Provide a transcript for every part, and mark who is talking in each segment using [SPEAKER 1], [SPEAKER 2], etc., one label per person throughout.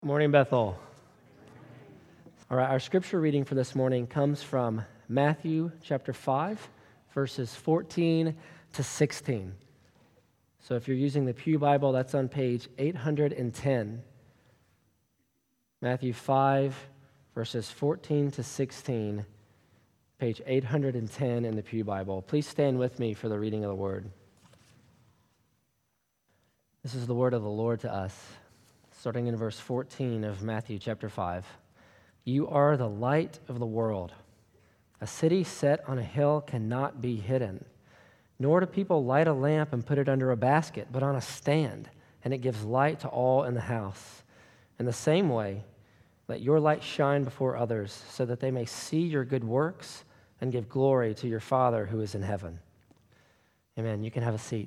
[SPEAKER 1] Morning, Bethel. All right, our scripture reading for this morning comes from Matthew chapter 5, verses 14 to 16. So if you're using the Pew Bible, that's on page 810. Matthew 5, verses 14 to 16, page 810 in the Pew Bible. Please stand with me for the reading of the word. This is the word of the Lord to us. Starting in verse 14 of Matthew chapter 5. You are the light of the world. A city set on a hill cannot be hidden. Nor do people light a lamp and put it under a basket, but on a stand, and it gives light to all in the house. In the same way, let your light shine before others, so that they may see your good works and give glory to your Father who is in heaven. Amen. You can have a seat.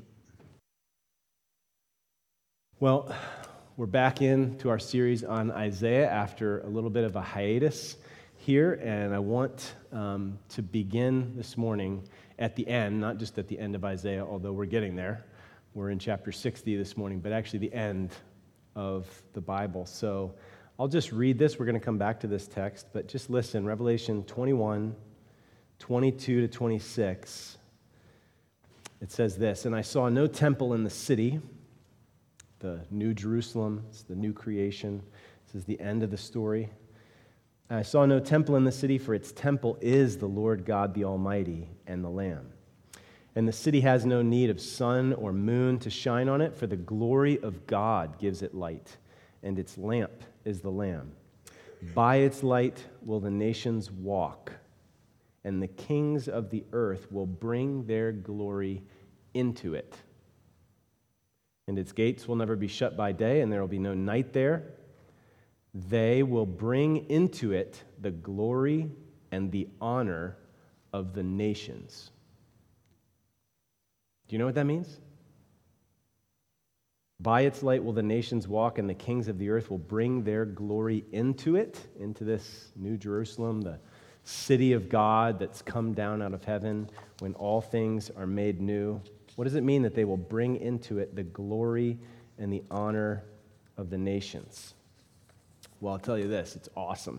[SPEAKER 2] Well, we're back into our series on Isaiah after a little bit of a hiatus here, and I want to begin this morning at the end, not just at the end of Isaiah, although we're getting there. We're in chapter 60 this morning, but actually the end of the Bible. So I'll just read this. We're going to come back to this text, but just listen. Revelation 21, 22 to 26. It says this, "And I saw no temple in the city," the New Jerusalem, it's the new creation. This is the end of the story. "I saw no temple in the city, for its temple is the Lord God the Almighty and the Lamb. And the city has no need of sun or moon to shine on it, for the glory of God gives it light, and its lamp is the Lamb. By its light will the nations walk, and the kings of the earth will bring their glory into it. And its gates will never be shut by day, and there will be no night there. They will bring into it the glory and the honor of the nations." Do you know what that means? By its light will the nations walk, and the kings of the earth will bring their glory into it, into this New Jerusalem, the city of God that's come down out of heaven when all things are made new. What does it mean that they will bring into it the glory and the honor of the nations? Well, I'll tell you this, it's awesome.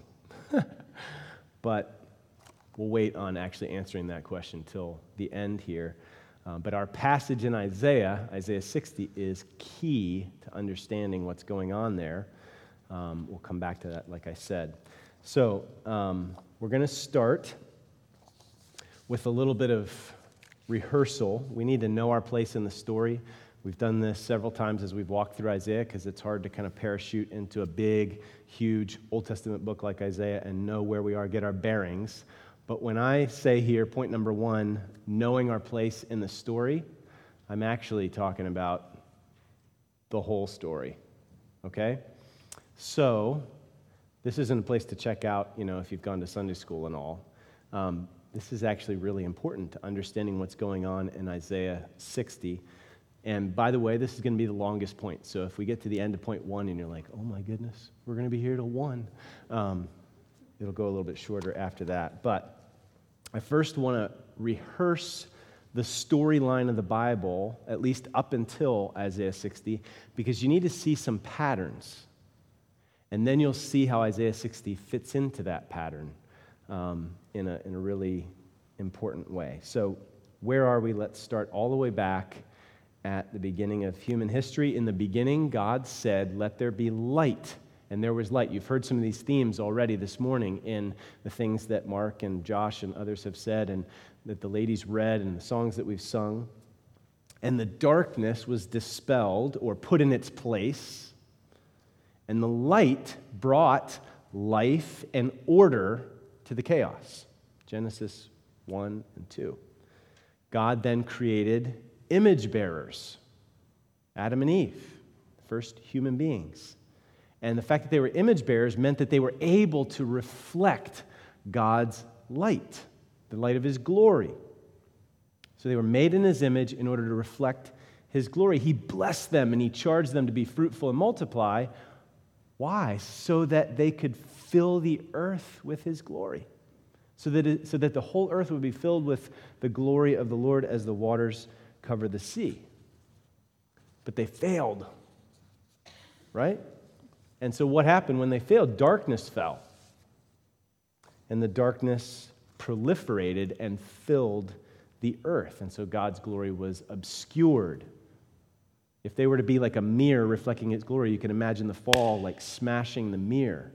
[SPEAKER 2] But we'll wait on actually answering that question till the end here. But our passage in Isaiah 60, is key to understanding what's going on there. We'll come back to that, like I said. So we're going to start with a little bit of rehearsal. We need to know our place in the story. We've done this several times as we've walked through Isaiah because it's hard to kind of parachute into a big, huge Old Testament book like Isaiah and know where we are, get our bearings. But when I say here, point number one, knowing our place in the story, I'm actually talking about the whole story, okay? So this isn't a place to check out, if you've gone to Sunday school and all. This is actually really important to understanding what's going on in Isaiah 60. And by the way, this is going to be the longest point. So if we get to the end of point one and you're like, oh my goodness, we're going to be here till 1, it'll go a little bit shorter after that. But I first want to rehearse the storyline of the Bible, at least up until Isaiah 60, because you need to see some patterns. And then you'll see how Isaiah 60 fits into that pattern. In a really important way. So where are we? Let's start all the way back at the beginning of human history. In the beginning, God said, "Let there be light," and there was light. You've heard some of these themes already this morning in the things that Mark and Josh and others have said, and that the ladies read, and the songs that we've sung. And the darkness was dispelled or put in its place, and the light brought life and order to the chaos. Genesis 1 and 2. God then created image bearers, Adam and Eve, first human beings. And the fact that they were image bearers meant that they were able to reflect God's light, the light of His glory. So they were made in His image in order to reflect His glory. He blessed them and He charged them to be fruitful and multiply. Why? So that they could fill the earth with His glory. So that the whole earth would be filled with the glory of the Lord as the waters cover the sea. But they failed, right? And so what happened when they failed? Darkness fell. And the darkness proliferated and filled the earth. And so God's glory was obscured. If they were to be like a mirror reflecting its glory, you can imagine the fall like smashing the mirror.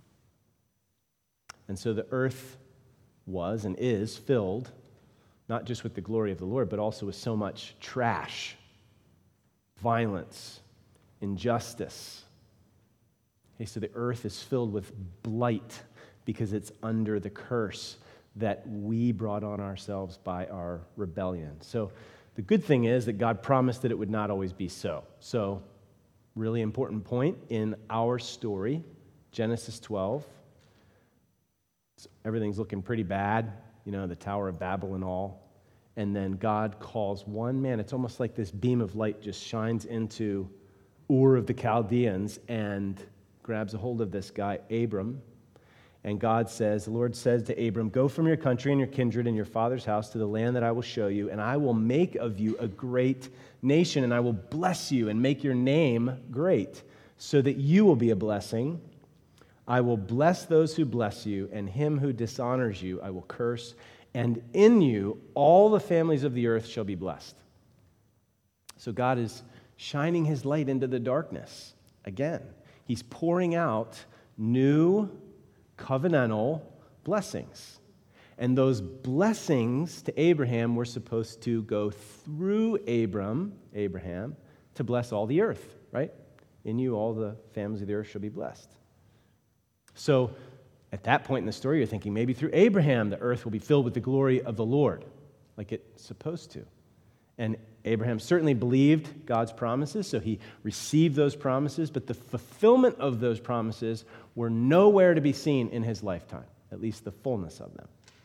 [SPEAKER 2] And so the earth was and is filled, not just with the glory of the Lord, but also with so much trash, violence, injustice. Okay, so the earth is filled with blight because it's under the curse that we brought on ourselves by our rebellion. So the good thing is that God promised that it would not always be so. So, really important point in our story, Genesis 12. Everything's looking pretty bad, the Tower of Babel and all. And then God calls one man. It's almost like this beam of light just shines into Ur of the Chaldeans and grabs a hold of this guy, Abram. And the Lord says to Abram, "Go from your country and your kindred and your father's house to the land that I will show you, and I will make of you a great nation, and I will bless you and make your name great, so that you will be a blessing. I will bless those who bless you, and him who dishonors you I will curse, and in you all the families of the earth shall be blessed." So God is shining his light into the darkness again. He's pouring out new covenantal blessings. And those blessings to Abraham were supposed to go through Abraham, to bless all the earth, right? In you, all the families of the earth shall be blessed. So at that point in the story, you're thinking maybe through Abraham, the earth will be filled with the glory of the Lord, like it's supposed to. And Abraham certainly believed God's promises, so he received those promises, but the fulfillment of those promises were nowhere to be seen in his lifetime, at least the fullness of them.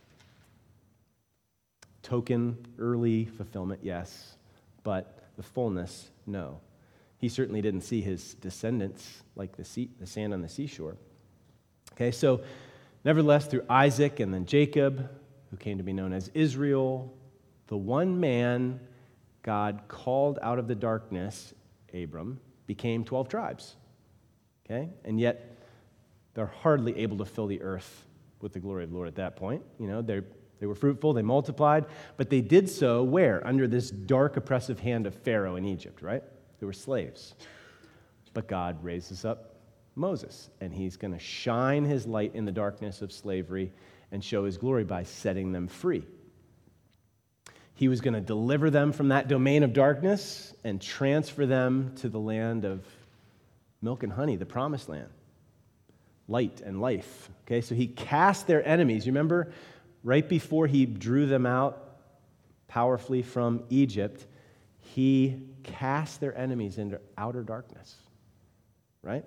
[SPEAKER 2] Token, early fulfillment, yes, but the fullness, no. He certainly didn't see his descendants like the sand on the seashore. Okay, so nevertheless, through Isaac and then Jacob, who came to be known as Israel, the one man God called out of the darkness, Abram, became 12 tribes. Okay? And yet, they're hardly able to fill the earth with the glory of the Lord at that point. They were fruitful, they multiplied, but they did so where? Under this dark, oppressive hand of Pharaoh in Egypt, right? They were slaves. But God raises up Moses, and he's going to shine his light in the darkness of slavery and show his glory by setting them free. He was going to deliver them from that domain of darkness and transfer them to the land of milk and honey, the promised land, light and life. Okay, so he cast their enemies. You remember, right before he drew them out powerfully from Egypt, he cast their enemies into outer darkness, right?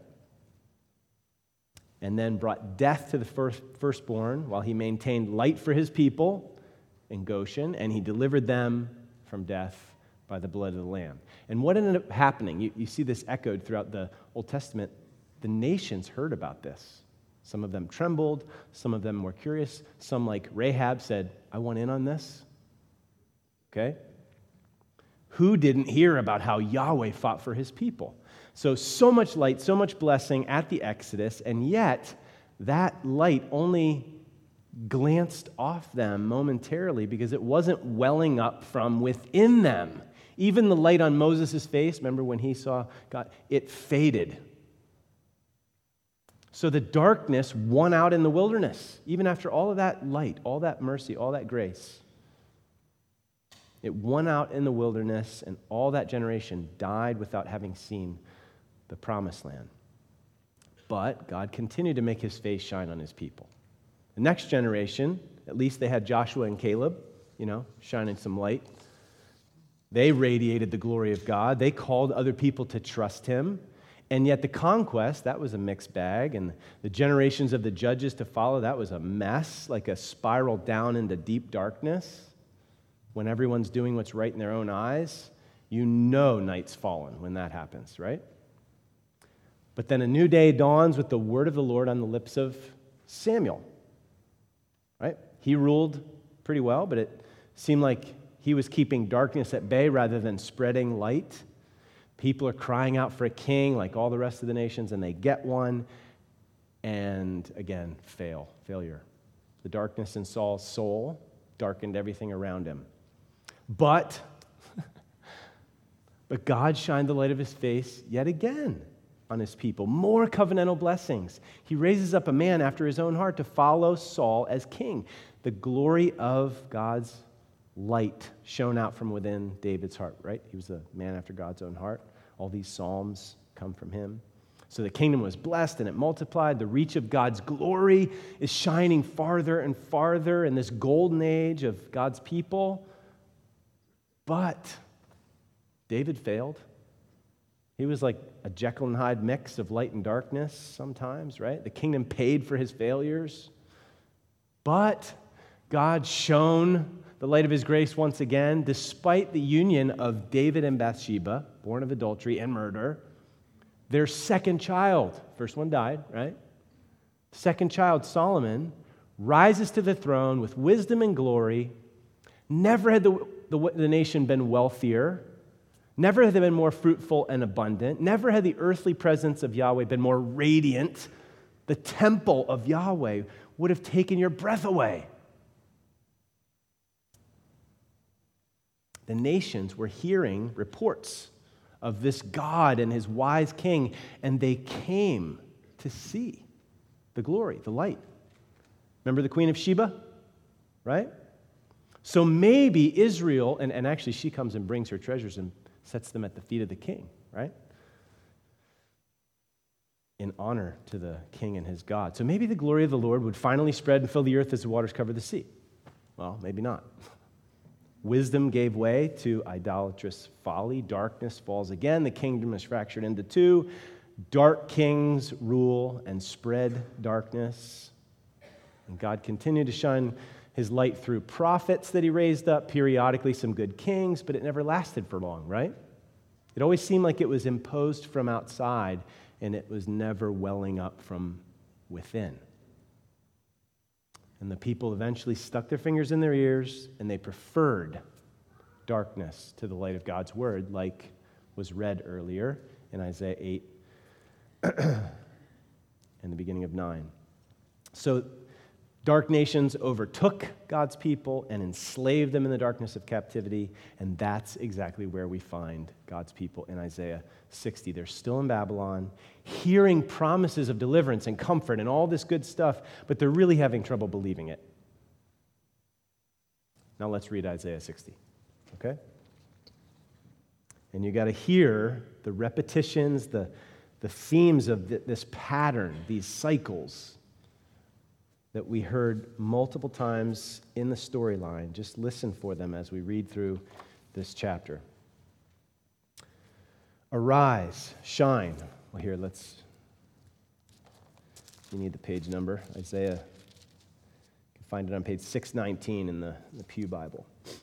[SPEAKER 2] And then brought death to the firstborn while he maintained light for his people in Goshen, and he delivered them from death by the blood of the Lamb. And what ended up happening? You see this echoed throughout the Old Testament. The nations heard about this. Some of them trembled. Some of them were curious. Some, like Rahab, said, "I want in on this." Okay? Who didn't hear about how Yahweh fought for his people? So much light, so much blessing at the Exodus, and yet that light only glanced off them momentarily because it wasn't welling up from within them. Even the light on Moses' face, remember when he saw God, it faded. So the darkness won out in the wilderness, even after all of that light, all that mercy, all that grace. It won out in the wilderness, and all that generation died without having seen the promised land. But God continued to make his face shine on his people. The next generation, at least they had Joshua and Caleb, shining some light. They radiated the glory of God. They called other people to trust him. And yet the conquest, that was a mixed bag. And the generations of the judges to follow, that was a mess, like a spiral down into deep darkness. When everyone's doing what's right in their own eyes, night's fallen when that happens, right? But then a new day dawns with the word of the Lord on the lips of Samuel. Right? He ruled pretty well, but it seemed like he was keeping darkness at bay rather than spreading light. People are crying out for a king like all the rest of the nations, and they get one, and again, failure. The darkness in Saul's soul darkened everything around him. But God shined the light of his face yet again on his people. More covenantal blessings. He raises up a man after his own heart to follow Saul as king. The glory of God's light shone out from within David's heart, right? He was a man after God's own heart. All these psalms come from him. So the kingdom was blessed and it multiplied. The reach of God's glory is shining farther and farther in this golden age of God's people. But David failed. He was like a Jekyll and Hyde mix of light and darkness sometimes, right? The kingdom paid for his failures. But God shone the light of his grace once again, despite the union of David and Bathsheba, born of adultery and murder. Their second child, first one died, right? Second child, Solomon, rises to the throne with wisdom and glory. Never had the nation been wealthier. Never had they been more fruitful and abundant. Never had the earthly presence of Yahweh been more radiant. The temple of Yahweh would have taken your breath away. The nations were hearing reports of this God and his wise king, and they came to see the glory, the light. Remember the Queen of Sheba, right? So maybe Israel, and actually she comes and brings her treasures and sets them at the feet of the king, right? In honor to the king and his God. So maybe the glory of the Lord would finally spread and fill the earth as the waters cover the sea. Well, maybe not. Wisdom gave way to idolatrous folly. Darkness falls again. The kingdom is fractured into two. Dark kings rule and spread darkness. And God continued to shine his light through prophets that he raised up, periodically some good kings, but it never lasted for long, right? It always seemed like it was imposed from outside, and it was never welling up from within. And the people eventually stuck their fingers in their ears, and they preferred darkness to the light of God's word, like was read earlier in Isaiah 8 and the beginning of 9. So dark nations overtook God's people and enslaved them in the darkness of captivity, and that's exactly where we find God's people in Isaiah 60. They're still in Babylon, hearing promises of deliverance and comfort and all this good stuff, but they're really having trouble believing it. Now let's read Isaiah 60, okay? And you got to hear the repetitions, the themes of this pattern, these cycles that we heard multiple times in the storyline. Just listen for them as we read through this chapter. Arise, shine. Well, here, you need the page number. Isaiah, you can find it on page 619 in the Pew Bible.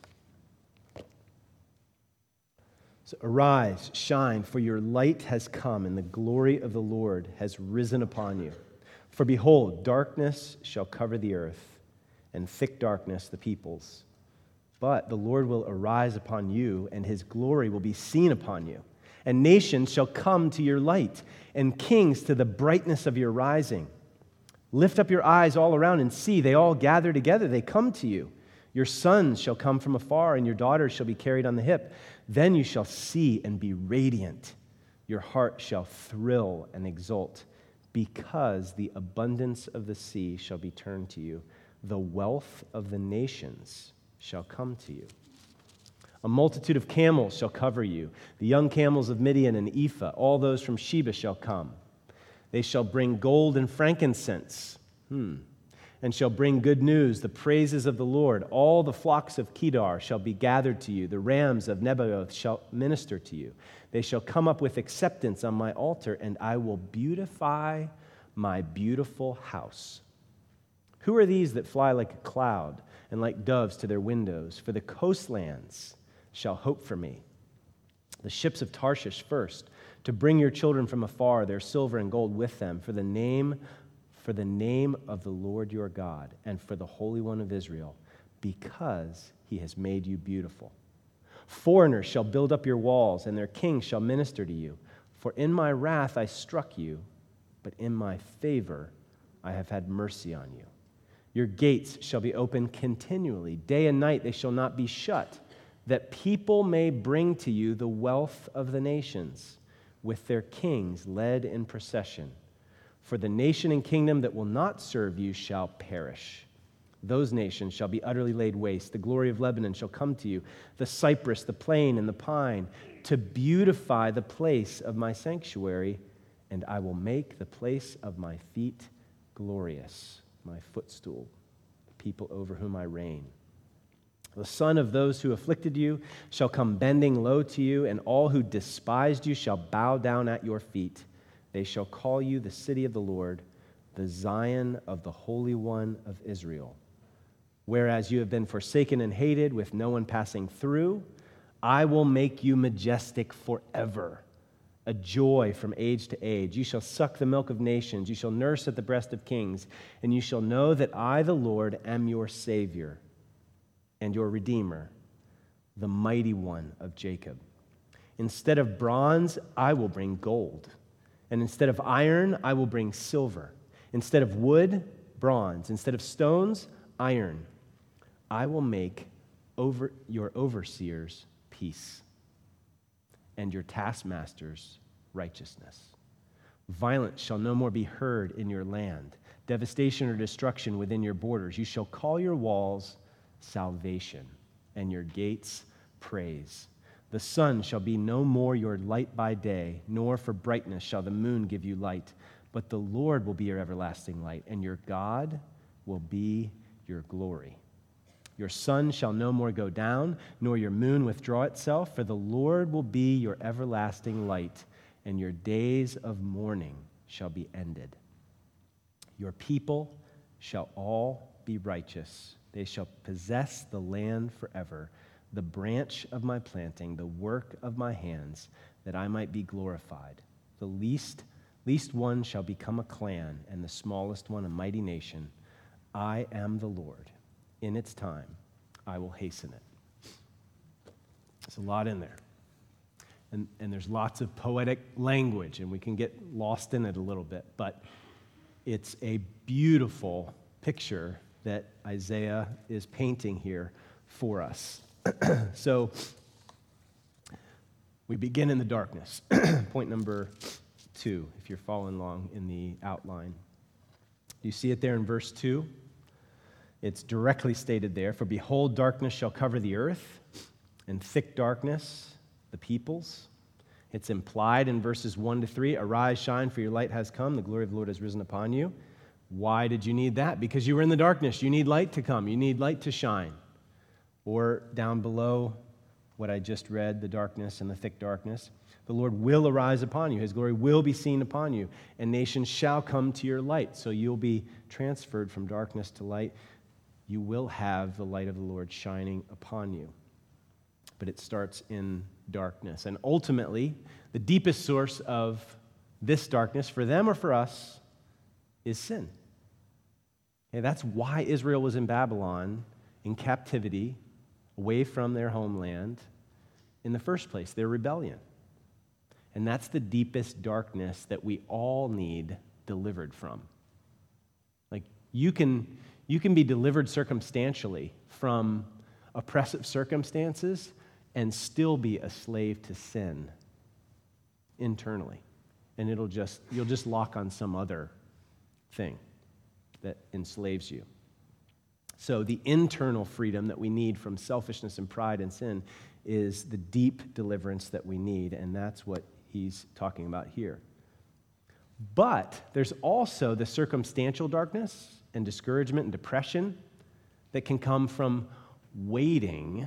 [SPEAKER 2] So arise, shine, for your light has come, and the glory of the Lord has risen upon you. For behold, darkness shall cover the earth, and thick darkness the peoples. But the Lord will arise upon you, and his glory will be seen upon you. And nations shall come to your light, and kings to the brightness of your rising. Lift up your eyes all around and see, they all gather together, they come to you. Your sons shall come from afar, and your daughters shall be carried on the hip. Then you shall see and be radiant. Your heart shall thrill and exult, because the abundance of the sea shall be turned to you. The wealth of the nations shall come to you. A multitude of camels shall cover you. The young camels of Midian and Ephah, all those from Sheba shall come. They shall bring gold and frankincense, and shall bring good news, the praises of the Lord. All the flocks of Kedar shall be gathered to you. The rams of Nebaioth shall minister to you. They shall come up with acceptance on my altar, and I will beautify my beautiful house. Who are these that fly like a cloud and like doves to their windows? For the coastlands shall hope for me. The ships of Tarshish first, to bring your children from afar, their silver and gold with them, for the name of the Lord your God, and for the Holy One of Israel, because he has made you beautiful. Foreigners shall build up your walls, and their kings shall minister to you. For in my wrath I struck you, but in my favor I have had mercy on you. Your gates shall be open continually. Day and night they shall not be shut, that people may bring to you the wealth of the nations, with their kings led in procession. For the nation and kingdom that will not serve you shall perish. Those nations shall be utterly laid waste. The glory of Lebanon shall come to you, the cypress, the plane, and the pine, to beautify the place of my sanctuary, and I will make the place of my feet glorious, my footstool, the people over whom I reign. The son of those who afflicted you shall come bending low to you, and all who despised you shall bow down at your feet. They shall call you the city of the Lord, the Zion of the Holy One of Israel. Whereas you have been forsaken and hated, with no one passing through, I will make you majestic forever, a joy from age to age. You shall suck the milk of nations, you shall nurse at the breast of kings, and you shall know that I, the Lord, am your Savior and your Redeemer, the mighty one of Jacob. Instead of bronze, I will bring gold, and instead of iron, I will bring silver. Instead of wood, bronze. Instead of stones, iron. I will make your overseers peace, and your taskmasters righteousness. Violence shall no more be heard in your land, devastation or destruction within your borders. You shall call your walls salvation, and your gates praise. The sun shall be no more your light by day, nor for brightness shall the moon give you light, but the Lord will be your everlasting light, and your God will be your glory. Your sun shall no more go down, nor your moon withdraw itself, for the Lord will be your everlasting light, and your days of mourning shall be ended. Your people shall all be righteous. They shall possess the land forever, the branch of my planting, the work of my hands, that I might be glorified. The least one shall become a clan, and the smallest one a mighty nation. I am the Lord. In its time, I will hasten it. There's a lot in there. And there's lots of poetic language, and we can get lost in it a little bit. But it's a beautiful picture that Isaiah is painting here for us. So we begin in the darkness. Point number 2, if you're following along in the outline. You see it there in verse 2? It's directly stated there, for behold, darkness shall cover the earth, and thick darkness the peoples. It's implied in verses 1 to 3, arise, shine, for your light has come, the glory of the Lord has risen upon you. Why did you need that? Because you were in the darkness. You need light to come. You need light to shine. Or down below what I just read, the darkness and the thick darkness, the Lord will arise upon you. His glory will be seen upon you, and nations shall come to your light. So you'll be transferred from darkness to light. You will have the light of the Lord shining upon you. But it starts in darkness. And ultimately, the deepest source of this darkness, for them or for us, is sin. Okay, that's why Israel was in Babylon, in captivity, away from their homeland in the first place, their rebellion. And that's the deepest darkness that we all need delivered from. Like, you can be delivered circumstantially from oppressive circumstances and still be a slave to sin internally. And you'll just lock on some other thing that enslaves you. So the internal freedom that we need from selfishness and pride and sin is the deep deliverance that we need, and that's what he's talking about here. But there's also the circumstantial darkness and discouragement and depression that can come from waiting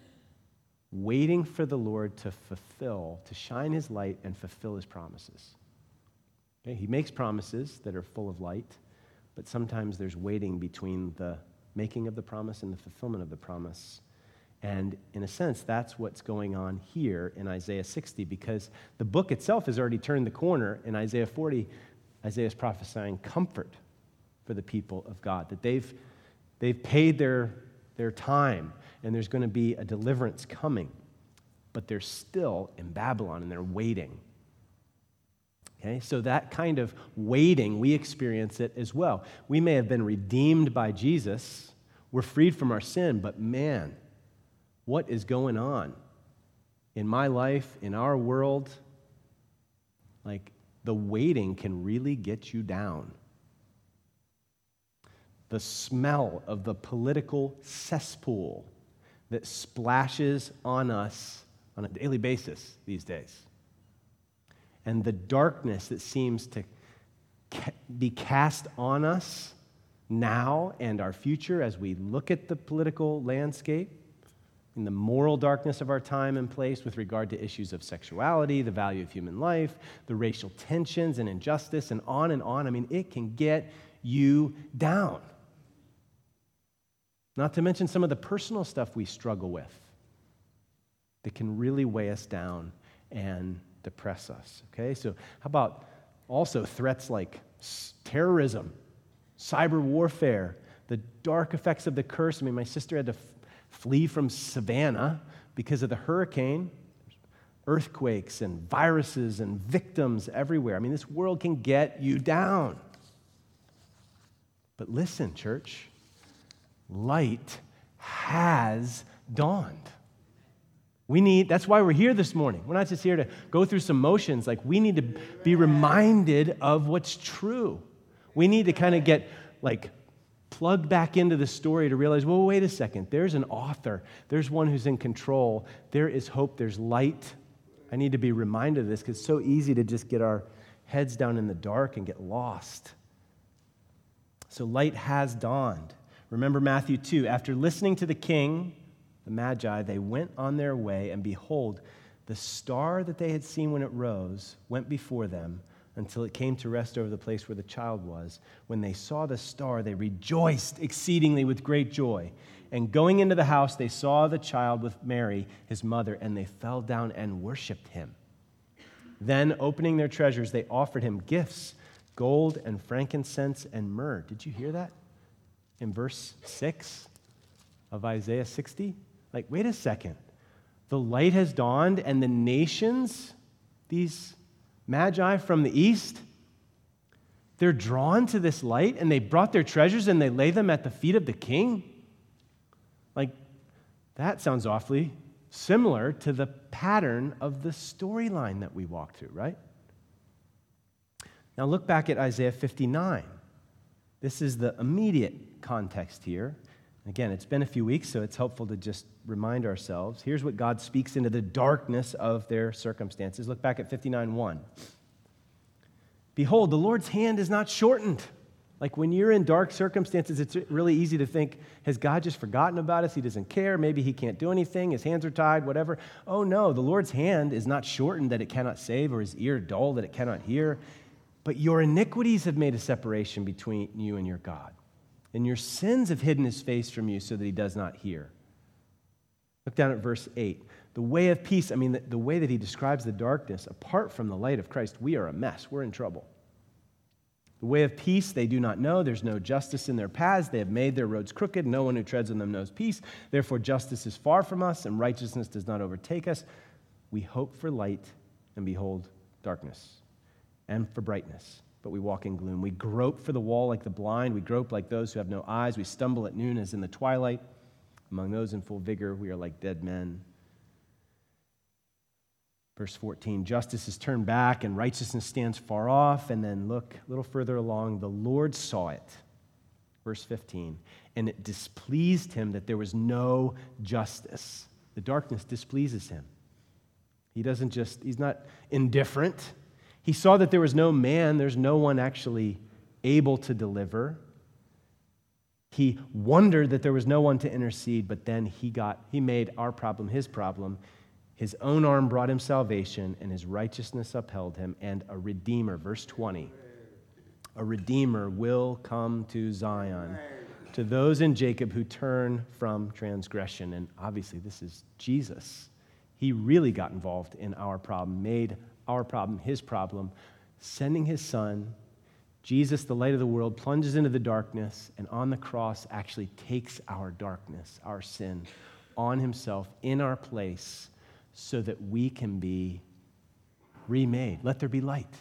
[SPEAKER 2] for the Lord to shine his light and fulfill his promises. Okay? He makes promises that are full of light, but sometimes there's waiting between the making of the promise and the fulfillment of the promise. And in a sense, that's what's going on here in Isaiah 60, because the book itself has already turned the corner. In Isaiah 40, Isaiah is prophesying comfort for the people of God, that they've paid their time, and there's going to be a deliverance coming. but they're still in Babylon and they're waiting. Okay, so that kind of waiting, we experience it as well. We may have been redeemed by Jesus. We're freed from our sin, but man, what is going on in my life, in our world? Like, the waiting can really get you down. The smell of the political cesspool that splashes on us on a daily basis these days, and the darkness that seems to be cast on us now and our future as we look at the political landscape, in the moral darkness of our time and place with regard to issues of sexuality, the value of human life, the racial tensions and injustice, and on and on. I mean, it can get you down. Not to mention some of the personal stuff we struggle with that can really weigh us down and depress us, okay? So how about also threats like terrorism, cyber warfare, the dark effects of the curse? I mean, my sister had to flee from Savannah because of the hurricane, earthquakes and viruses and victims everywhere. I mean, this world can get you down. But listen, church, light has dawned. That's why we're here this morning. We're not just here to go through some motions. Like, we need to be reminded of what's true. We need to kind of get, plugged back into the story to realize, well, wait a second. There's an author. There's one who's in control. There is hope. There's light. I need to be reminded of this because it's so easy to just get our heads down in the dark and get lost. So light has dawned. Remember Matthew 2. After listening to the king, the Magi, they went on their way, and behold, the star that they had seen when it rose went before them until it came to rest over the place where the child was. When they saw the star, they rejoiced exceedingly with great joy. And going into the house, they saw the child with Mary, his mother, and they fell down and worshiped him. Then, opening their treasures, they offered him gifts, gold and frankincense and myrrh. Did you hear that? In verse 6 of Isaiah 60? Wait a second. The light has dawned, and the nations, these Magi from the east, they're drawn to this light, and they brought their treasures and they lay them at the feet of the king? That sounds awfully similar to the pattern of the storyline that we walked through, right? Now look back at Isaiah 59. This is the immediate context here. Again, it's been a few weeks, so it's helpful to just remind ourselves. Here's what God speaks into the darkness of their circumstances. Look back at 59:1. Behold, the Lord's hand is not shortened. When you're in dark circumstances, it's really easy to think, has God just forgotten about us? He doesn't care. Maybe he can't do anything. His hands are tied, whatever. Oh, no, the Lord's hand is not shortened that it cannot save, or his ear dull that it cannot hear. But your iniquities have made a separation between you and your God. And your sins have hidden his face from you so that he does not hear. Look down at verse 8. The way of peace, the way that he describes the darkness, apart from the light of Christ, we are a mess. We're in trouble. The way of peace they do not know. There's no justice in their paths. They have made their roads crooked. No one who treads on them knows peace. Therefore, justice is far from us, and righteousness does not overtake us. We hope for light, and behold, darkness, and for brightness. But we walk in gloom. We grope for the wall like the blind. We grope like those who have no eyes. We stumble at noon as in the twilight. Among those in full vigor, we are like dead men. Verse 14, justice is turned back and righteousness stands far off. And then look a little further along, the Lord saw it. Verse 15, and it displeased him that there was no justice. The darkness displeases him. He's not indifferent. He saw that there was no man, there's no one actually able to deliver. He wondered that there was no one to intercede, but then he made our problem his problem. His own arm brought him salvation, and his righteousness upheld him, and a Redeemer, verse 20, a Redeemer will come to Zion, to those in Jacob who turn from transgression. And obviously this is Jesus. He really got involved in our problem, made our problem his problem, sending his son. Jesus, the light of the world, plunges into the darkness, and on the cross actually takes our darkness, our sin, on himself in our place, so that we can be remade. Let there be light.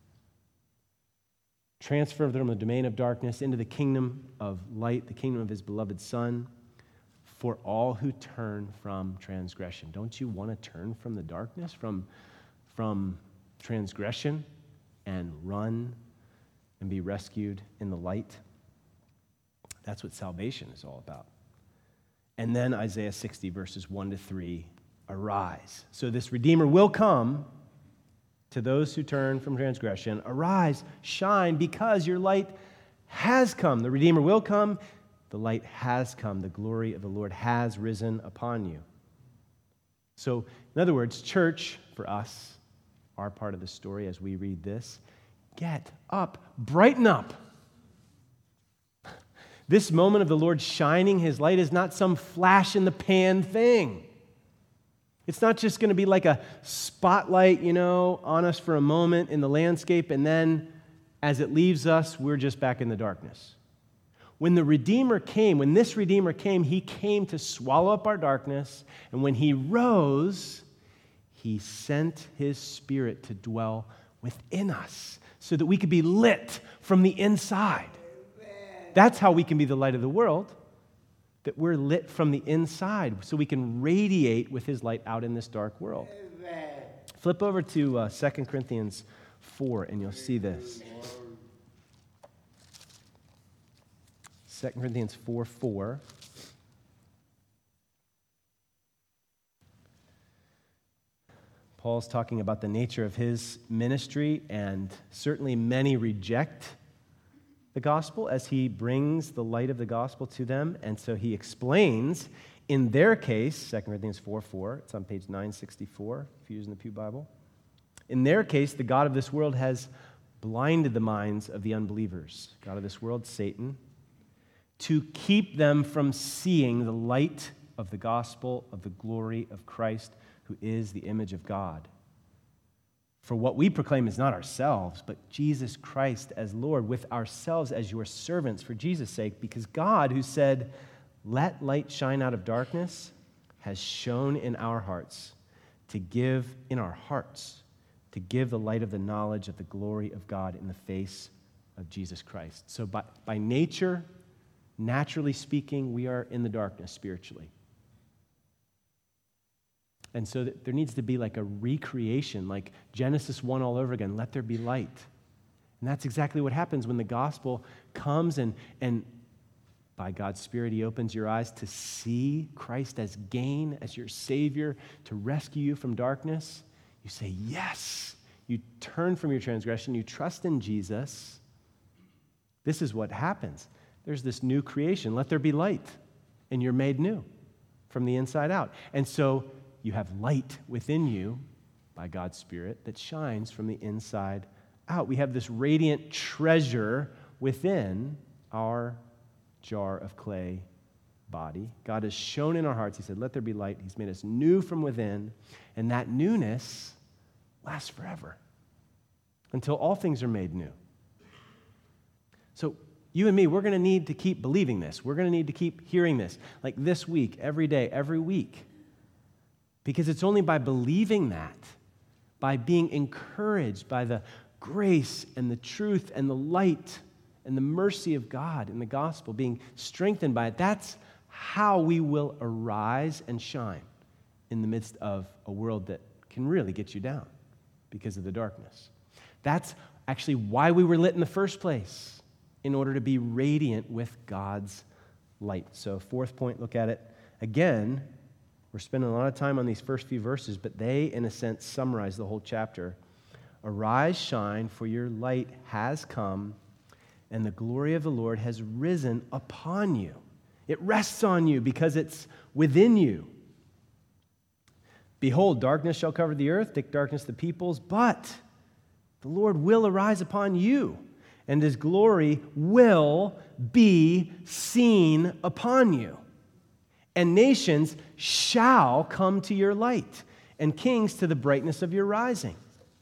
[SPEAKER 2] Transfer from the domain of darkness into the kingdom of light, the kingdom of his beloved Son, for all who turn from transgression. Don't you want to turn from the darkness, from transgression, and run and be rescued in the light? That's what salvation is all about. And then Isaiah 60, verses 1-3, arise. So this Redeemer will come to those who turn from transgression. Arise, shine, because your light has come. The Redeemer will come. The light has come. The glory of the Lord has risen upon you. So, in other words, church, for us, our part of the story as we read this, get up, brighten up. This moment of the Lord shining his light is not some flash-in-the-pan thing. It's not just going to be like a spotlight, on us for a moment in the landscape, and then as it leaves us, we're just back in the darkness. When this Redeemer came, he came to swallow up our darkness, and when he rose, he sent his Spirit to dwell within us so that we could be lit from the inside. That's how we can be the light of the world, that we're lit from the inside so we can radiate with his light out in this dark world. Amen. Flip over to 2 Corinthians 4 and you'll see this. 2 Corinthians 4:4. Paul's talking about the nature of his ministry, and certainly many reject the gospel as he brings the light of the gospel to them. And so he explains, in their case, 2 Corinthians 4:4, it's on page 964, if you're using the Pew Bible. In their case, the God of this world has blinded the minds of the unbelievers. God of this world, Satan, to keep them from seeing the light of the gospel of the glory of Christ, who is the image of God. For what we proclaim is not ourselves, but Jesus Christ as Lord, with ourselves as your servants for Jesus' sake, because God, who said, "Let light shine out of darkness," has shone in our hearts to give the light of the knowledge of the glory of God in the face of Jesus Christ. So by nature, naturally speaking, we are in the darkness spiritually. And so there needs to be like a recreation, like Genesis 1 all over again. Let there be light. And that's exactly what happens when the gospel comes and by God's Spirit, he opens your eyes to see Christ as gain, as your Savior, to rescue you from darkness. You say, yes. You turn from your transgression. You trust in Jesus. This is what happens. There's this new creation. Let there be light. And you're made new from the inside out. And so you have light within you by God's Spirit that shines from the inside out. We have this radiant treasure within our jar of clay body. God has shone in our hearts. He said, let there be light. He's made us new from within. And that newness lasts forever until all things are made new. So you and me, we're going to need to keep believing this. We're going to need to keep hearing this, like this week, every day, every week. Because it's only by believing that, by being encouraged by the grace and the truth and the light and the mercy of God in the gospel, being strengthened by it, that's how we will arise and shine in the midst of a world that can really get you down because of the darkness. That's actually why we were lit in the first place, in order to be radiant with God's light. So, fourth point, look at it again. We're spending a lot of time on these first few verses, but they, in a sense, summarize the whole chapter. Arise, shine, for your light has come, and the glory of the Lord has risen upon you. It rests on you because it's within you. Behold, darkness shall cover the earth, thick darkness the peoples, but the Lord will arise upon you, and his glory will be seen upon you. And nations shall come to your light, and kings to the brightness of your rising.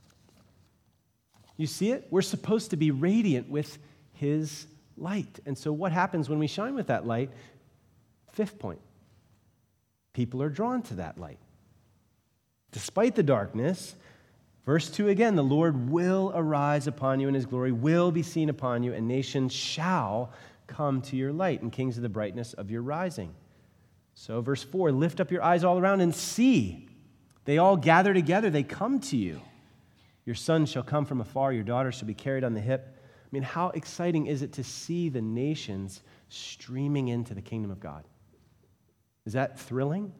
[SPEAKER 2] You see it? We're supposed to be radiant with his light. And so what happens when we shine with that light? Fifth point. People are drawn to that light. Despite the darkness, verse 2 again, the Lord will arise upon you and his glory will be seen upon you, and nations shall come to your light, and kings of the brightness of your rising. So verse 4, lift up your eyes all around and see. They all gather together, they come to you. Your son shall come from afar, your daughter shall be carried on the hip. I mean, how exciting is it to see the nations streaming into the kingdom of God? Is that thrilling?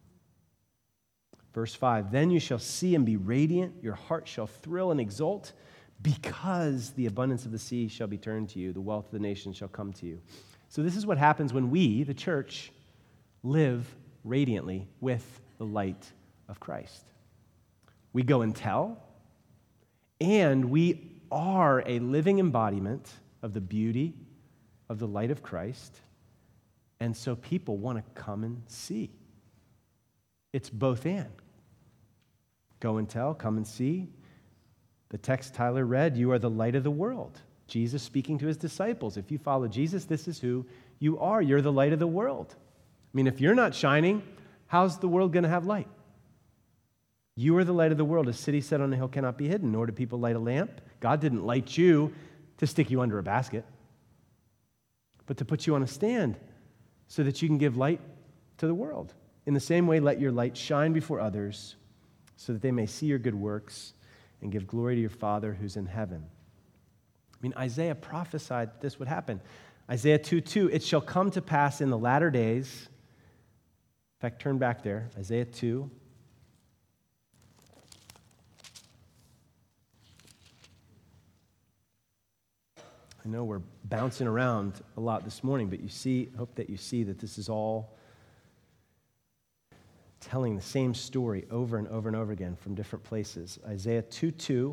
[SPEAKER 2] Verse 5, then you shall see and be radiant, your heart shall thrill and exult, because the abundance of the sea shall be turned to you, the wealth of the nations shall come to you. So this is what happens when we, the church, live radiantly with the light of Christ. We go and tell, and we are a living embodiment of the beauty of the light of Christ, and so people want to come and see. It's both and. Go and tell, come and see. The text Tyler read, you are the light of the world. Jesus speaking to his disciples. If you follow Jesus, this is who you are. You're the light of the world. I mean, if you're not shining, how's the world going to have light? You are the light of the world. A city set on a hill cannot be hidden, nor do people light a lamp. God didn't light you to stick you under a basket, but to put you on a stand so that you can give light to the world. In the same way, let your light shine before others so that they may see your good works and give glory to your Father who's in heaven. I mean, Isaiah prophesied that this would happen. Isaiah 2:2, it shall come to pass in the latter days. In fact, turn back there, Isaiah 2. I know we're bouncing around a lot this morning, but hope that you see that this is all telling the same story over and over and over again from different places. Isaiah 2:2,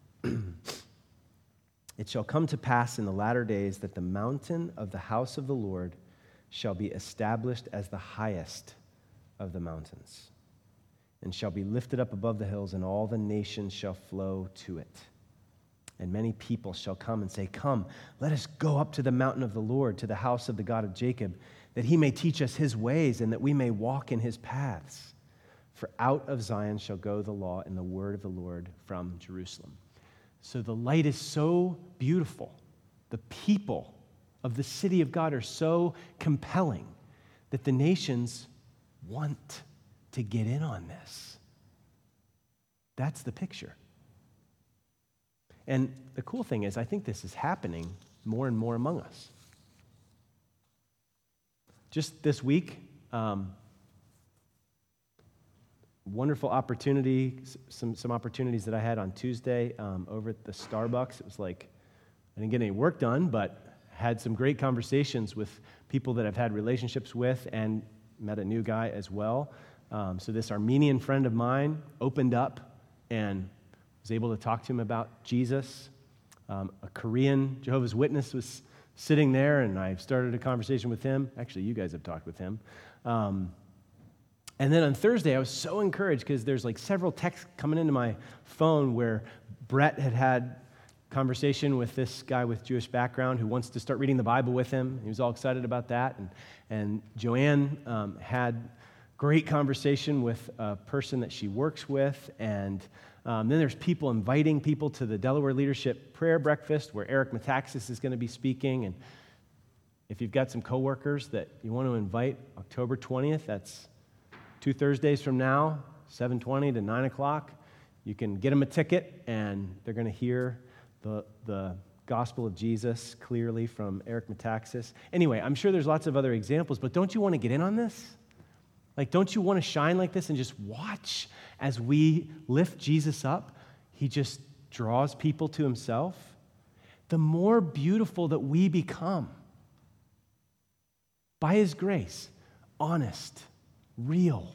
[SPEAKER 2] it shall come to pass in the latter days that the mountain of the house of the Lord shall be established as the highest of the mountains, and shall be lifted up above the hills, and all the nations shall flow to it. And many people shall come and say, come, let us go up to the mountain of the Lord, to the house of the God of Jacob, that he may teach us his ways and that we may walk in his paths. For out of Zion shall go the law and the word of the Lord from Jerusalem. So the light is so beautiful. The people of the city of God are so compelling that the nations want to get in on this. That's the picture. And the cool thing is, I think this is happening more and more among us. Just this week, wonderful opportunity, some opportunities that I had on Tuesday over at the Starbucks. It was like, I didn't get any work done, but had some great conversations with people that I've had relationships with, and met a new guy as well. So this Armenian friend of mine opened up and was able to talk to him about Jesus. A Korean Jehovah's Witness was sitting there, and I started a conversation with him. Actually, you guys have talked with him. And then on Thursday, I was so encouraged because there's like several texts coming into my phone where Brett had conversation with this guy with Jewish background who wants to start reading the Bible with him. He was all excited about that. And Joanne had great conversation with a person that she works with, and then there's people inviting people to the Delaware Leadership Prayer Breakfast where Eric Metaxas is going to be speaking. And if you've got some coworkers that you want to invite, October 20th, that's 2 Thursdays from now, 7:20 to 9 o'clock, you can get them a ticket, and they're going to hear the gospel of Jesus clearly from Eric Metaxas. Anyway, I'm sure there's lots of other examples, but don't you want to get in on this? Like, don't you want to shine like this and just watch as we lift Jesus up? He just draws people to himself. The more beautiful that we become by his grace, honest, real,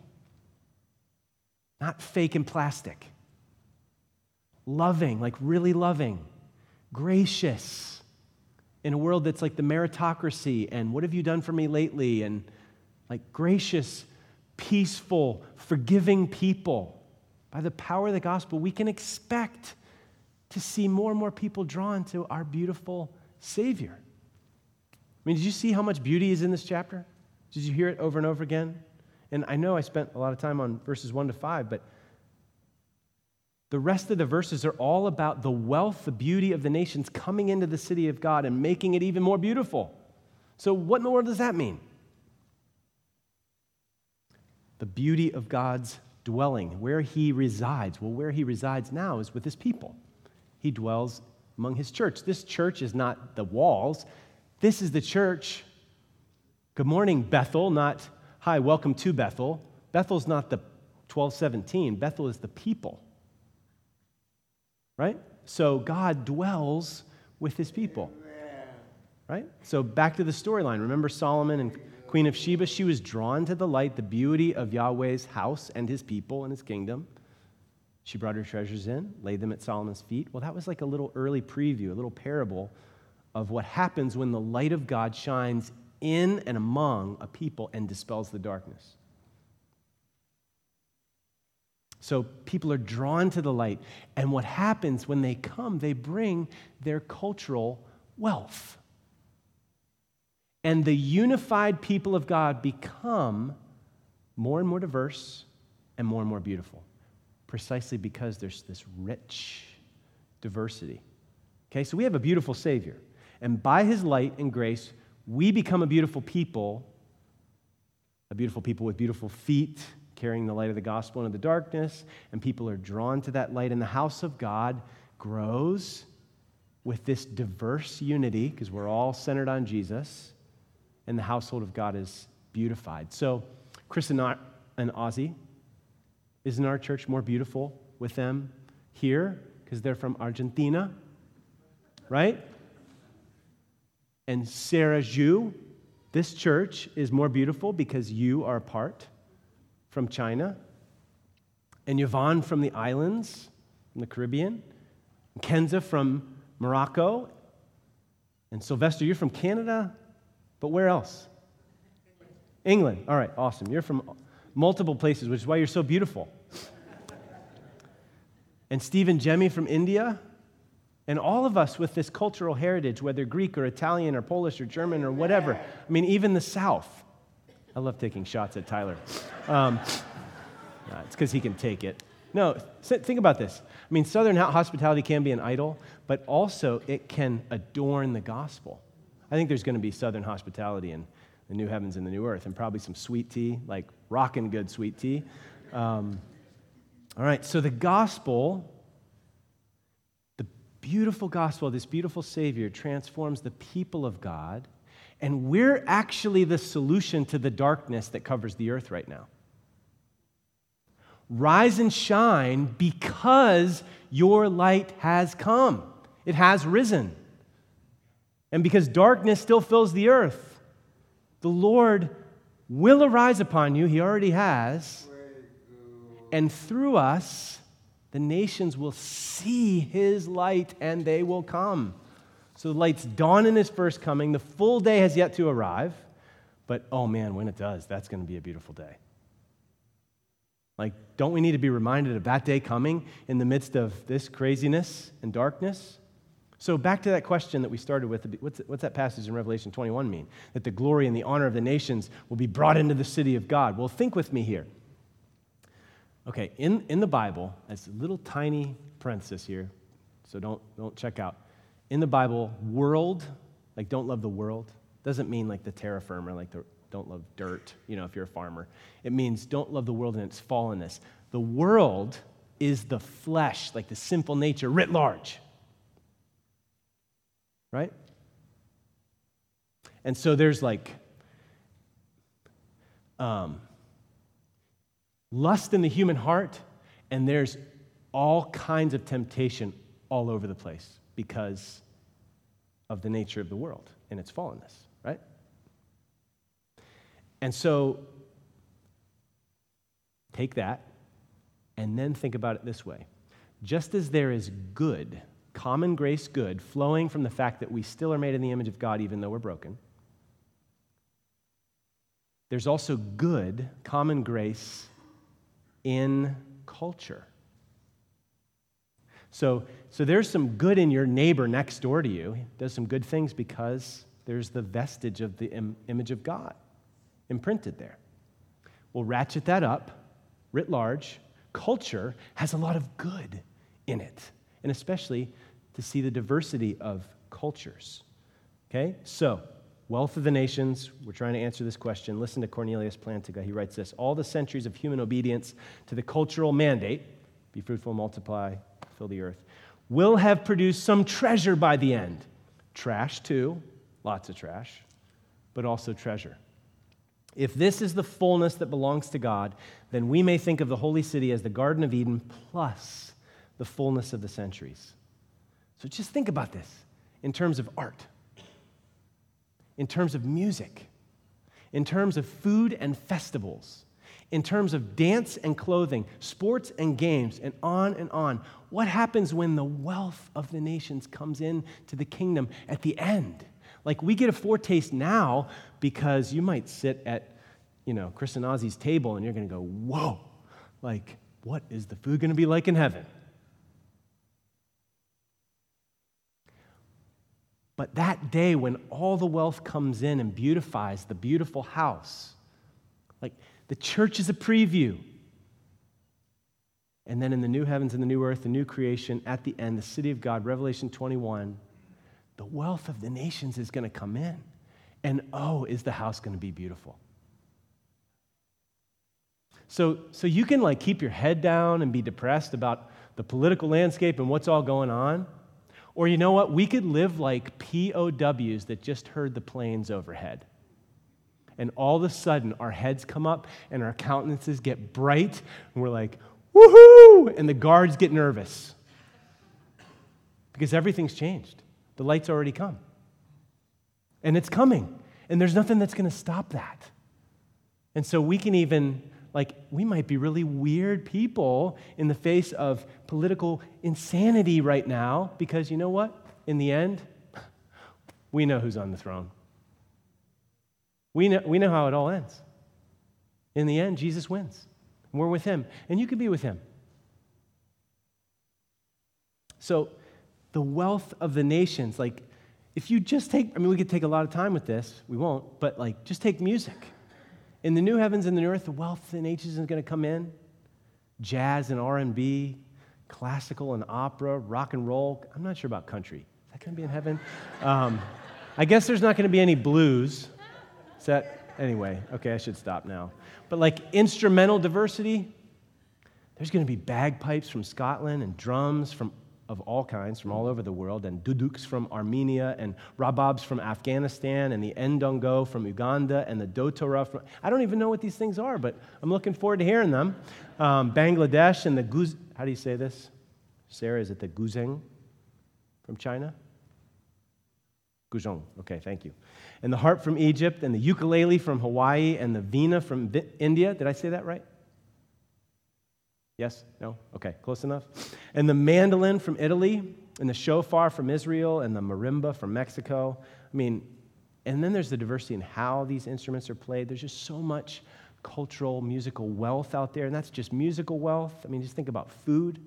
[SPEAKER 2] not fake and plastic, loving, like really loving, gracious, in a world that's like the meritocracy and what have you done for me lately, and like gracious, peaceful, forgiving people. By the power of the gospel, we can expect to see more and more people drawn to our beautiful Savior. I mean, did you see how much beauty is in this chapter? Did you hear it over and over again? And I know I spent a lot of time on verses 1 to 5, but The rest of the verses are all about the wealth, the beauty of the nations coming into the city of God and making it even more beautiful. So what in the world does that mean? The beauty of God's dwelling, where he resides. Well, where he resides now is with his people. He dwells among his church. This church is not the walls. This is the church. Good morning, Bethel, not, hi, welcome to Bethel. Bethel's not the 1217. Bethel is the people. Right? So God dwells with his people. Right? So back to the storyline. Remember Solomon and Queen of Sheba? She was drawn to the light, the beauty of Yahweh's house and his people and his kingdom. She brought her treasures in, laid them at Solomon's feet. Well, that was like a little early preview, a little parable of what happens when the light of God shines in and among a people and dispels the darkness. So people are drawn to the light. And what happens when they come, they bring their cultural wealth. And the unified people of God become more and more diverse and more beautiful, precisely because there's this rich diversity. Okay, so we have a beautiful Savior. And by his light and grace, we become a beautiful people with beautiful feet, carrying the light of the gospel into the darkness, and people are drawn to that light. And the house of God grows with this diverse unity, because we're all centered on Jesus, and the household of God is beautified. So Chris and Ozzy, isn't our church more beautiful with them here? Because they're from Argentina, right? And Sarah Zhu, this church is more beautiful because you are apart from China, and Yvonne from the islands, from the Caribbean, and Kenza from Morocco, and Sylvester, you're from Canada, but where else? England. All right, awesome. You're from multiple places, which is why you're so beautiful. And Steve and Jemmy from India, and all of us with this cultural heritage, whether Greek or Italian or Polish or German or whatever. I mean, even the South. I love taking shots at Tyler. It's because he can take it. No, think about this. I mean, Southern hospitality can be an idol, but also it can adorn the gospel. I think there's going to be Southern hospitality in the new heavens and the new earth, and probably some sweet tea, like rockin' good sweet tea. All right, so the gospel, the beautiful gospel, this beautiful Savior transforms the people of God, and we're actually the solution to the darkness that covers the earth right now. Rise and shine because your light has come. It has risen. And because darkness still fills the earth, the Lord will arise upon you. He already has. And through us, the nations will see his light and they will come. So the light's dawn in his first coming. The full day has yet to arrive. But, oh man, when it does, that's going to be a beautiful day. Like, don't we need to be reminded of that day coming in the midst of this craziness and darkness? So back to that question that we started with, what's that passage in Revelation 21 mean? That the glory and the honor of the nations will be brought into the city of God. Well, think with me here. Okay, in the Bible, as a little tiny parenthesis here, so don't check out. In the Bible, world, like don't love the world, doesn't mean like the terra firma, like the don't love dirt, if you're a farmer. It means don't love the world and its fallenness. The world is the flesh, like the sinful nature writ large. Right? And so there's like lust in the human heart, and there's all kinds of temptation all over the place because of the nature of the world and its fallenness, right? And so take that and then think about it this way. Just as there is good, common grace good, flowing from the fact that we still are made in the image of God even though we're broken, there's also good, common grace in culture. So there's some good in your neighbor next door to you. He does some good things because there's the vestige of the image of God imprinted there. We'll ratchet that up, writ large. Culture has a lot of good in it, and especially to see the diversity of cultures. Okay? So, wealth of the nations, we're trying to answer this question. Listen to Cornelius Plantinga. He writes this: all the centuries of human obedience to the cultural mandate, be fruitful, multiply, fill the earth, will have produced some treasure by the end. Trash too, lots of trash, but also treasure. If this is the fullness that belongs to God, then we may think of the holy city as the Garden of Eden plus the fullness of the centuries. So just think about this in terms of art, in terms of music, in terms of food and festivals, in terms of dance and clothing, sports and games, and on and on. What happens when the wealth of the nations comes in to the kingdom at the end? Like, we get a foretaste now because you might sit at, Chris and Ozzy's table and you're going to go, whoa, like, what is the food going to be like in heaven? But that day when all the wealth comes in and beautifies the beautiful house, like, the church is a preview. And then in the new heavens and the new earth, the new creation, at the end, the city of God, Revelation 21, the wealth of the nations is going to come in. And oh, is the house going to be beautiful. So you can keep your head down and be depressed about the political landscape and what's all going on. Or you know what? We could live like POWs that just heard the planes overhead. And all of a sudden, our heads come up and our countenances get bright, and we're like, woohoo! And the guards get nervous. Because everything's changed. The light's already come. And it's coming. And there's nothing that's going to stop that. And so we can even, we might be really weird people in the face of political insanity right now, because you know what? In the end, we know who's on the throne. We know how it all ends. In the end, Jesus wins. We're with him. And you could be with him. So, the wealth of the nations, if you just take, we could take a lot of time with this. We won't, but just take music. In the new heavens and the new earth, the wealth of the nations is going to come in. Jazz and R&B, classical and opera, rock and roll. I'm not sure about country. Is that going to be in heaven? I guess there's not going to be any blues. Anyway, okay, I should stop now. But instrumental diversity, there's going to be bagpipes from Scotland and drums of all kinds from all over the world, and duduks from Armenia, and rababs from Afghanistan, and the endongo from Uganda, and the dotora from... I don't even know what these things are, but I'm looking forward to hearing them. Bangladesh and the how do you say this? Sarah, is it the guzheng from China? Guzheng, okay, thank you. And the harp from Egypt, and the ukulele from Hawaii, and the veena from India. Did I say that right? Yes? No? Okay, close enough. And the mandolin from Italy, and the shofar from Israel, and the marimba from Mexico. And then there's the diversity in how these instruments are played. There's just so much cultural, musical wealth out there, and that's just musical wealth. Just think about food.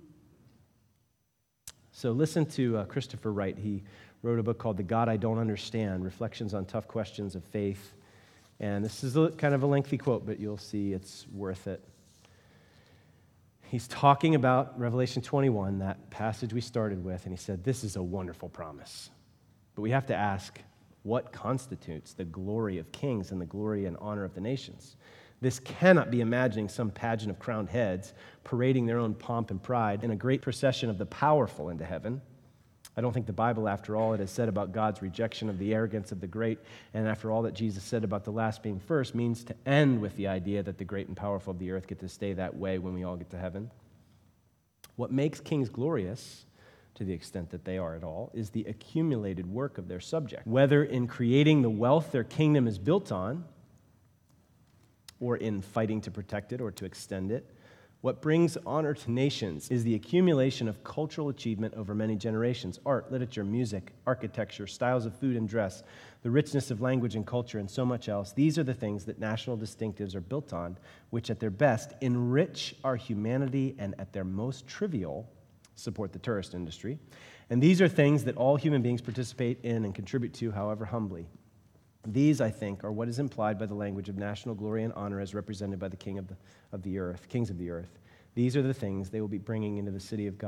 [SPEAKER 2] So listen to Christopher Wright. He wrote a book called The God I Don't Understand, Reflections on Tough Questions of Faith. And this is kind of a lengthy quote, but you'll see it's worth it. He's talking about Revelation 21, that passage we started with, and he said, this is a wonderful promise. But we have to ask, what constitutes the glory of kings and the glory and honor of the nations? This cannot be imagining some pageant of crowned heads parading their own pomp and pride in a great procession of the powerful into heaven. I don't think the Bible, after all it has said about God's rejection of the arrogance of the great, and after all that Jesus said about the last being first, means to end with the idea that the great and powerful of the earth get to stay that way when we all get to heaven. What makes kings glorious, to the extent that they are at all, is the accumulated work of their subject. Whether in creating the wealth their kingdom is built on, or in fighting to protect it or to extend it, what brings honor to nations is the accumulation of cultural achievement over many generations. Art, literature, music, architecture, styles of food and dress, the richness of language and culture, and so much else. These are the things that national distinctives are built on, which at their best enrich our humanity and at their most trivial support the tourist industry. And these are things that all human beings participate in and contribute to, however humbly. These, I think, are what is implied by the language of national glory and honor as represented by the kings of the earth. These are the things they will be bringing into the city of God.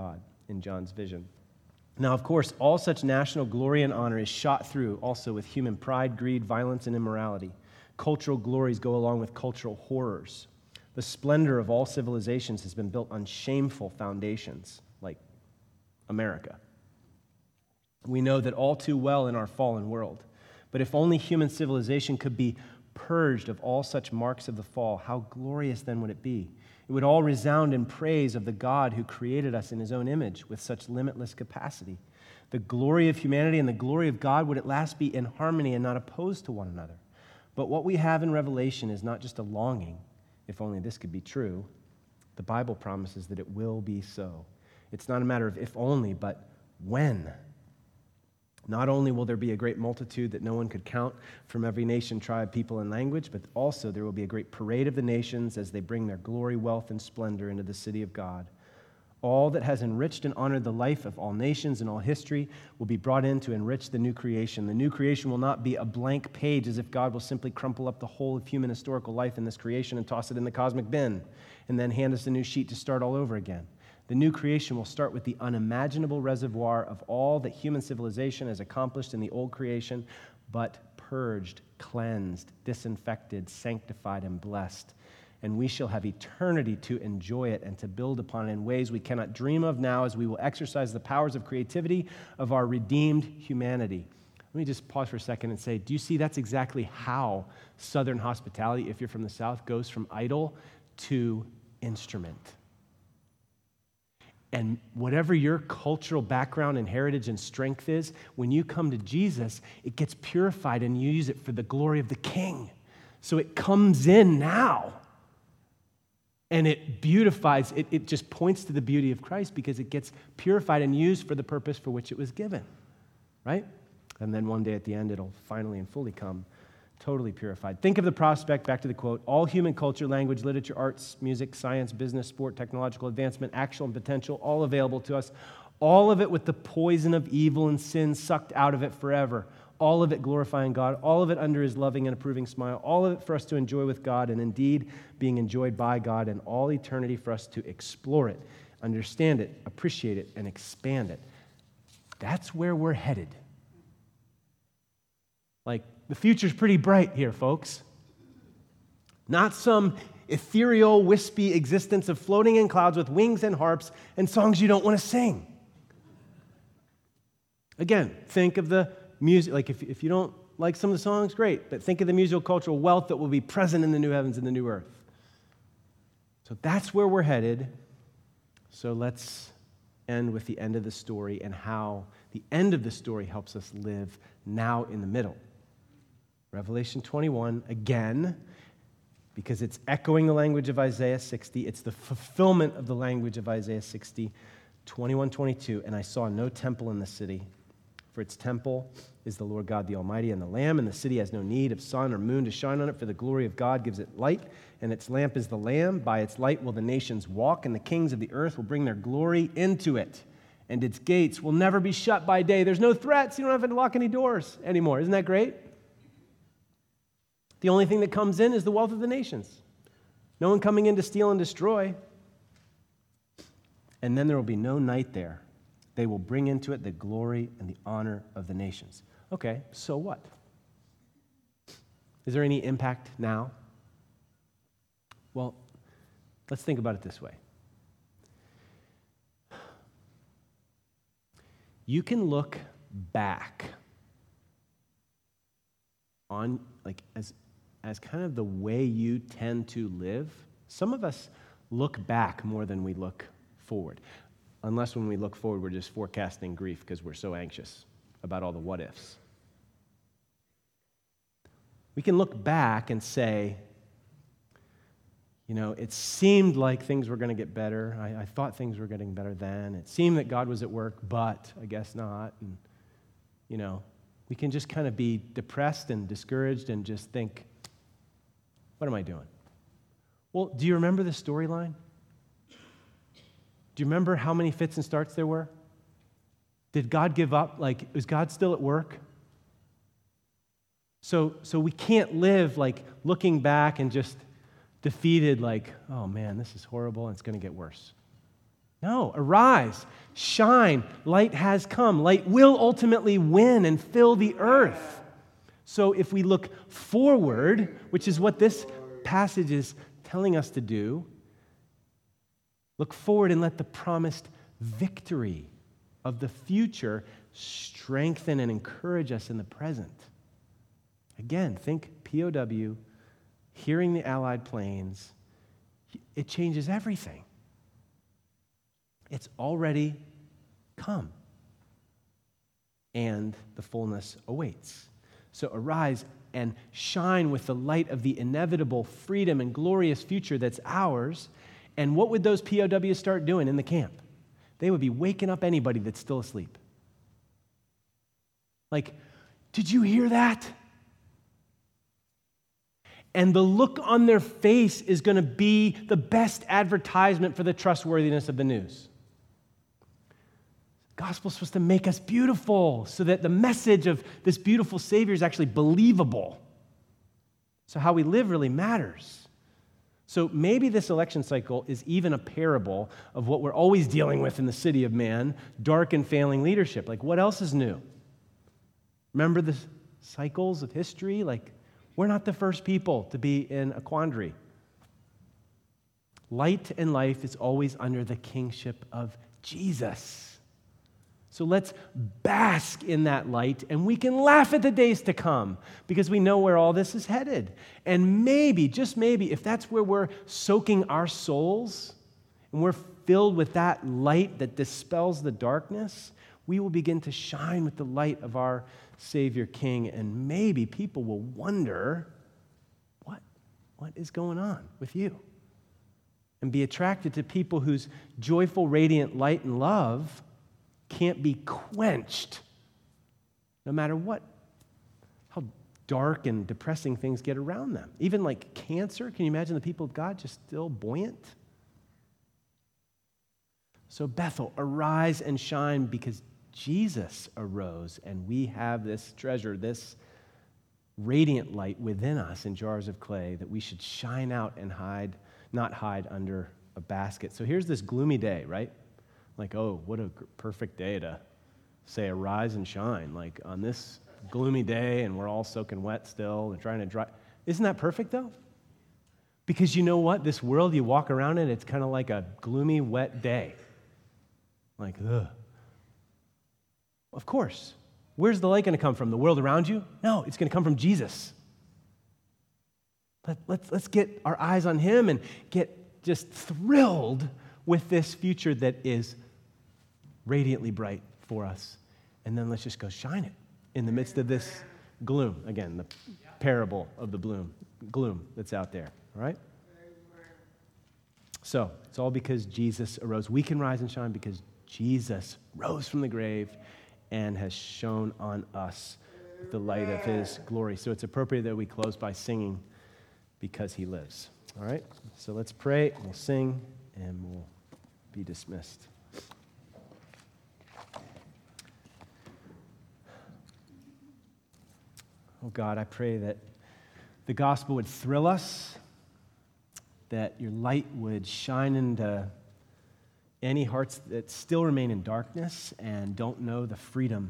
[SPEAKER 2] in John's vision. Now, of course, all such national glory and honor is shot through also with human pride, greed, violence, and immorality. Cultural glories go along with cultural horrors. The splendor of all civilizations has been built on shameful foundations, like America. We know that all too well in our fallen world. But if only human civilization could be purged of all such marks of the fall, how glorious then would it be? It would all resound in praise of the God who created us in his own image with such limitless capacity. The glory of humanity and the glory of God would at last be in harmony and not opposed to one another. But what we have in Revelation is not just a longing, if only this could be true. The Bible promises that it will be so. It's not a matter of if only, but when. Not only will there be a great multitude that no one could count from every nation, tribe, people, and language, but also there will be a great parade of the nations as they bring their glory, wealth, and splendor into the city of God. All that has enriched and honored the life of all nations and all history will be brought in to enrich the new creation. The new creation will not be a blank page as if God will simply crumple up the whole of human historical life in this creation and toss it in the cosmic bin and then hand us a new sheet to start all over again. The new creation will start with the unimaginable reservoir of all that human civilization has accomplished in the old creation, but purged, cleansed, disinfected, sanctified, and blessed. And we shall have eternity to enjoy it and to build upon it in ways we cannot dream of now as we will exercise the powers of creativity of our redeemed humanity. Let me just pause for a second and say, do you see that's exactly how Southern hospitality, if you're from the South, goes from idol to instrument? And whatever your cultural background and heritage and strength is, when you come to Jesus, it gets purified and you use it for the glory of the King. So it comes in now. And it beautifies, it just points to the beauty of Christ because it gets purified and used for the purpose for which it was given, right? And then one day at the end, it'll finally and fully come totally purified. Think of the prospect, back to the quote, all human culture, language, literature, arts, music, science, business, sport, technological advancement, actual and potential, all available to us, all of it with the poison of evil and sin sucked out of it forever, all of it glorifying God, all of it under his loving and approving smile, all of it for us to enjoy with God and indeed being enjoyed by God and all eternity for us to explore it, understand it, appreciate it, and expand it. That's where we're headed. Like, the future's pretty bright here, folks. Not some ethereal, wispy existence of floating in clouds with wings and harps and songs you don't want to sing. Again, think of the music. Like, if you don't like some of the songs, great. But think of the musical cultural wealth that will be present in the new heavens and the new earth. So that's where we're headed. So let's end with the end of the story and how the end of the story helps us live now in the middle. Revelation 21, again, because it's echoing the language of Isaiah 60. It's the fulfillment of the language of Isaiah 60, 21, 22. And I saw no temple in the city, for its temple is the Lord God the Almighty and the Lamb, and the city has no need of sun or moon to shine on it, for the glory of God gives it light, and its lamp is the Lamb. By its light will the nations walk, and the kings of the earth will bring their glory into it, and its gates will never be shut by day. There's no threats. You don't have to lock any doors anymore. Isn't that great? The only thing that comes in is the wealth of the nations. No one coming in to steal and destroy. And then there will be no night there. They will bring into it the glory and the honor of the nations. Okay, so what? Is there any impact now? Well, let's think about it this way. You can look back on, like, as kind of the way you tend to live. Some of us look back more than we look forward. Unless when we look forward, we're just forecasting grief because we're so anxious about all the what ifs. We can look back and say, you know, it seemed like things were going to get better. I thought things were getting better then. It seemed that God was at work, but I guess not. And, you know, we can just kind of be depressed and discouraged and just think, what am I doing? Well, do you remember the storyline? Do you remember how many fits and starts there were? Did God give up? Like, is God still at work? So we can't live like looking back and just defeated like, oh man, this is horrible and it's going to get worse. No, arise, shine, light has come. Light will ultimately win and fill the earth. So if we look forward, which is what this passage is telling us to do, look forward and let the promised victory of the future strengthen and encourage us in the present. Again, think POW, hearing the Allied planes, it changes everything. It's already come, and the fullness awaits. So arise and shine with the light of the inevitable freedom and glorious future that's ours. And what would those POWs start doing in the camp? They would be waking up anybody that's still asleep. Like, did you hear that? And the look on their face is going to be the best advertisement for the trustworthiness of the news. The gospel's supposed to make us beautiful so that the message of this beautiful Savior is actually believable. So how we live really matters. So maybe this election cycle is even a parable of what we're always dealing with in the city of man, dark and failing leadership. Like, what else is new? Remember the cycles of history? Like, we're not the first people to be in a quandary. Light and life is always under the kingship of Jesus. So let's bask in that light, and we can laugh at the days to come because we know where all this is headed. And maybe, just maybe, if that's where we're soaking our souls and we're filled with that light that dispels the darkness, we will begin to shine with the light of our Savior King, and maybe people will wonder, what is going on with you? And be attracted to people whose joyful, radiant light and love can't be quenched no matter how dark and depressing things get around them. Even like cancer, can you imagine the people of God just still buoyant? So Bethel, arise and shine because Jesus arose and we have this treasure, this radiant light within us in jars of clay that we should shine out and not hide under a basket. So here's this gloomy day, right? Like, oh, what a perfect day to say arise and shine. Like on this gloomy day and we're all soaking wet still and trying to dry. Isn't that perfect though? Because you know what? This world you walk around in, it's kind of like a gloomy, wet day. Like, ugh. Of course. Where's the light going to come from? The world around you? No, it's going to come from Jesus. Let's get our eyes on him and get just thrilled with this future that is radiantly bright for us. And then let's just go shine it in the midst of this gloom. Again, the parable of the gloom that's out there, all right? So, it's all because Jesus arose. We can rise and shine because Jesus rose from the grave and has shone on us the light of his glory. So it's appropriate that we close by singing because he lives. All right? So let's pray, we'll sing, and we'll be dismissed. Oh God, I pray that the gospel would thrill us, that your light would shine into any hearts that still remain in darkness and don't know the freedom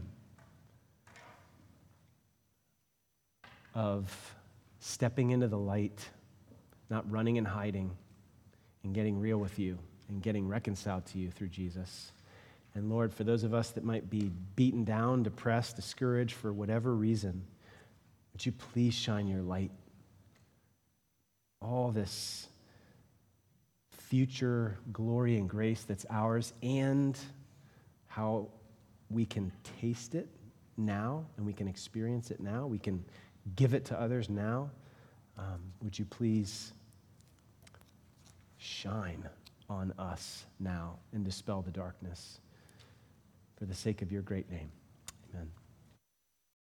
[SPEAKER 2] of stepping into the light, not running and hiding, and getting real with you and getting reconciled to you through Jesus. And Lord, for those of us that might be beaten down, depressed, discouraged for whatever reason, would you please shine your light? All this future glory and grace that's ours, and how we can taste it now and we can experience it now. We can give it to others now. Would you please shine on us now and dispel the darkness for the sake of your great name. Amen.